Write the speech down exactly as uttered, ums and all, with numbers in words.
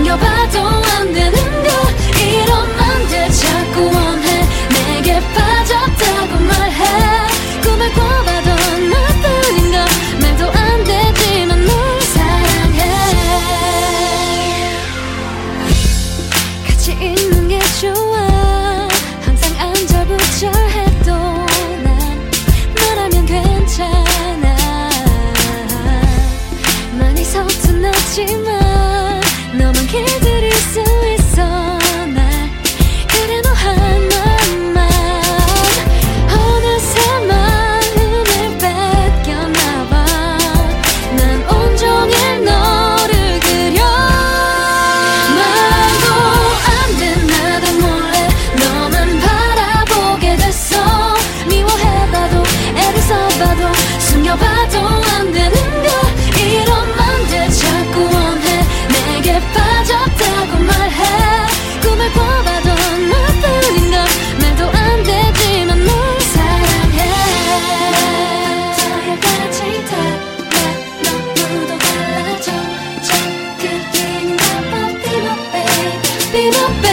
숨겨봐도 안 되는 걸 이런 맘들 자꾸 원해 내게 빠졌다고 말해 꿈을 꿔봐도 너뿐인 걸 말도 안 되지만 널 사랑해 같이 있는 게 좋아 항상 안절부절 해도 난 너라면 괜찮아 많이 서툰하지만 너만 길들일 수 있어 날 그래 너 하나만 어느새 마음을 뺏겼나봐 난 온종일 너를 그려 말도 안 돼 나도 몰래 너만 바라보게 됐어 미워해봐도 애를 써봐도 숨겨봐도 안 되는 걸 이런 맘들 자꾸 원해 내게 빠졌다고 말해 꿈을 꿔봐도 너뿐인 걸 말도 안 되지만 널 사랑해 저녁같이 달라 너무도 달라져 저 그리는 것 Be my babe Be my babe